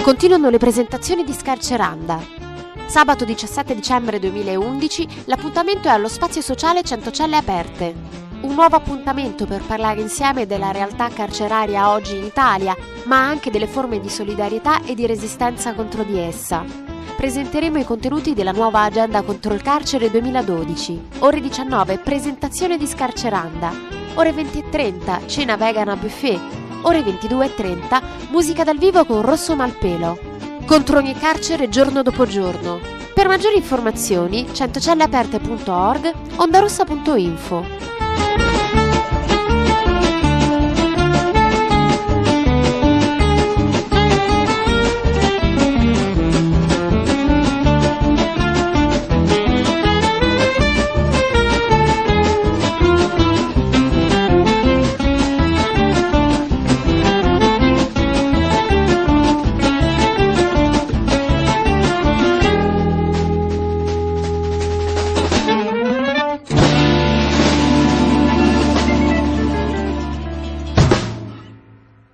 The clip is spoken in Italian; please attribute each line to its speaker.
Speaker 1: Continuano le presentazioni di Scarceranda. Sabato 17 dicembre 2011 l'appuntamento è allo Spazio Sociale Centocelle Aperte. Un nuovo appuntamento per parlare insieme della realtà carceraria oggi in Italia, ma anche delle forme di solidarietà e di resistenza contro di essa. Presenteremo i contenuti della nuova agenda contro il carcere 2012. Ore 19, presentazione di Scarceranda. Ore 20:30, cena vegan a buffet. Ore 22:30, musica dal vivo con Rosso Malpelo. Contro ogni carcere giorno dopo giorno. Per maggiori informazioni, centocelleaperte.org, ondarossa.info.